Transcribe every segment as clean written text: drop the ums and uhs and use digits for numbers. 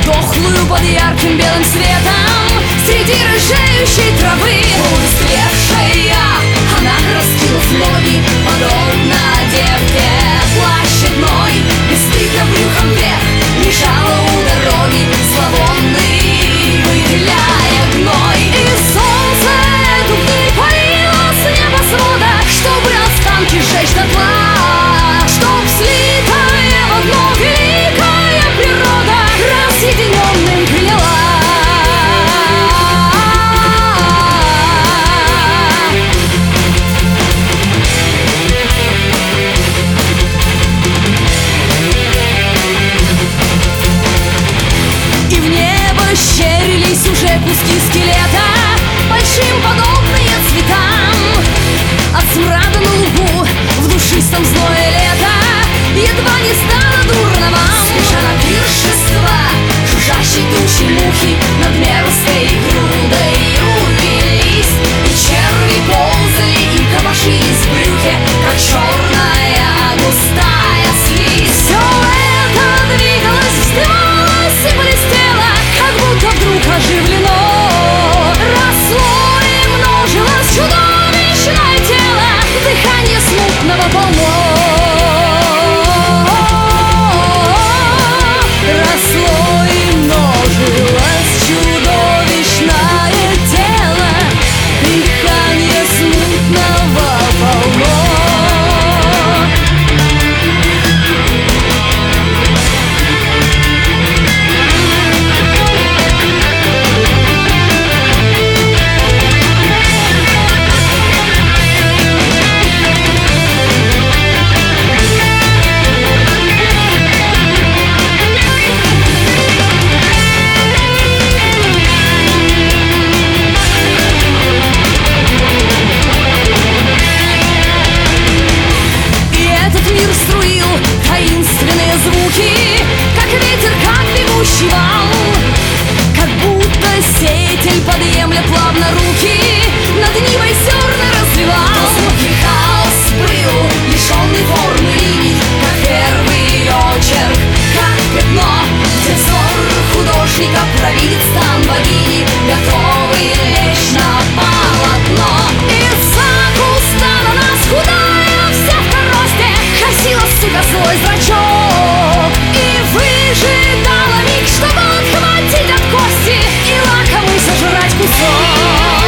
дохлую под ярким белым светом среди рыжеющей травы. Полуистлевшая, она, раскинув ноги, подобно девке площадной, бесстыдно брюхом вверх лежала у дороги, зловонный, выделяя гной. И солнце эту гниль палило с небосвода, чтобы останки сжечь дотла, чтоб слитая в одно великая природа разъединенным приняла. И в небо щерились уже куски скелета, большим подобные цветам. От смрада на лугу в душистом зное лета едва не стало дурно вам. Спеша на пиршество жужжащей тучи мухи над мерзкой грудой увелись, и черви ползали и копошились в брюхе, как черная густая слизь. Все это двигалось, вздымалось и блестело, как будто вдруг оживлено. Росло и множилось чудовищное тело, дыхание смутного полно. Росло и множилось чудовищное тело, дыхание смутного полно. Струил таинственные звуки, как ветер, как бегущий вал, как будто сеятель подъемля плавно руки над нивой зерна разливал. Звуки хаос был, лишенный формы линий, как первый очерк, как пятно, где взор художника провидит стан богини, готовый лечь на полотно. Из-за куста на нас худая вся в коросте косила, сука, свой зрачок и выжидала миг, чтобы отхватить от кости и лакомый сожрать кусок.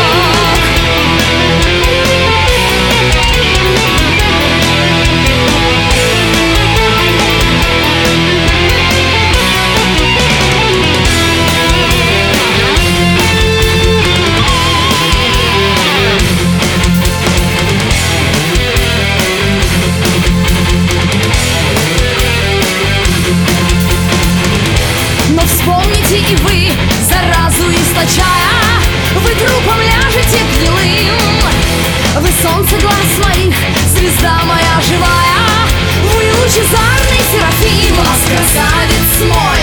Но вспомните и вы, заразу источая, вы трупом ляжете гнилым. Вы солнце глаз моих, звезда моя живая, вы лучезарный Серафим, вас, красавец мой,